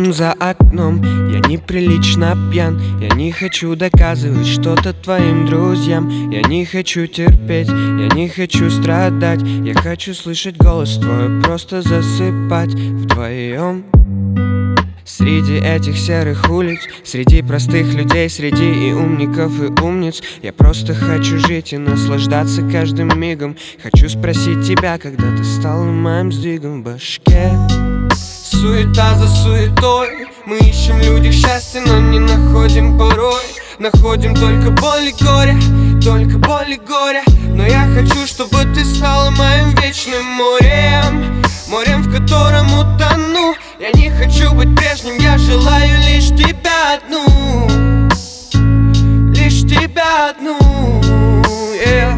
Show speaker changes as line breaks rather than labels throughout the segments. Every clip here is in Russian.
Шум за окном, я неприлично пьян. Я не хочу доказывать что-то твоим друзьям. Я не хочу терпеть, я не хочу страдать. Я хочу слышать голос твой, просто засыпать вдвоем. Среди этих серых улиц, среди простых людей, среди и умников, и умниц. Я просто хочу жить и наслаждаться каждым мигом. Хочу спросить тебя, когда ты стал моим сдвигом в башке. Суета за суетой, мы ищем в людях счастье, но не находим порой. Находим только боль и горе, только боль и горе. Но я хочу, чтобы ты стала моим вечным морем, морем, в котором утону. Я не хочу быть прежним, я желаю лишь тебя одну, лишь тебя одну, yeah.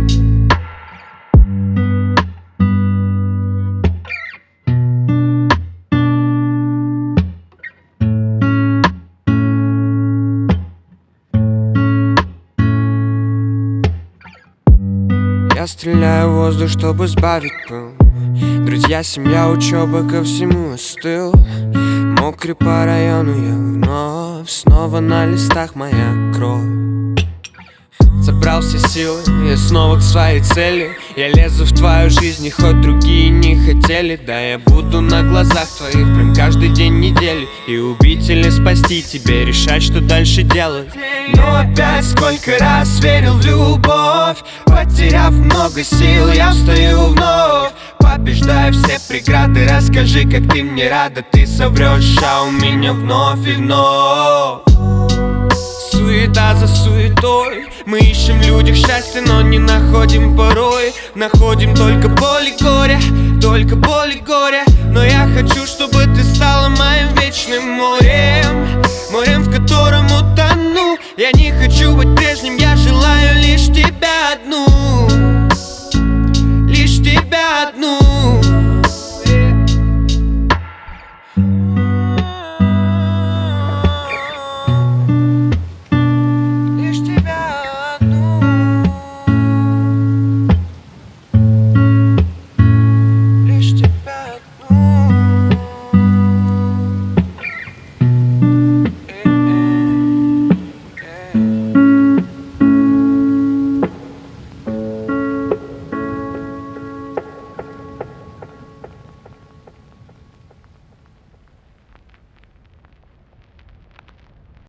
Я стреляю в воздух, чтобы сбавить пыл. Друзья, семья, учеба, ко всему остыл. Мокрый по району я вновь, снова на листах моя кровь. Собрал все силы, я снова к своей цели. Я лезу в твою жизнь, хоть другие не хотели. Да, я буду на глазах твоих прям каждый день недели. И убить или спасти, тебе решать, что дальше делать. Но опять сколько раз верил в любовь, потеряв много сил, я встаю вновь. Побеждая все преграды, расскажи, как ты мне рада. Ты соврешь, а у меня вновь и вновь. Суета за суетой, мы ищем в людях счастье, но не находим порой. Находим только боль и горе, только боль и горе. Но я хочу, чтобы ты стала моим вечным морем, морем, в котором утону. Я не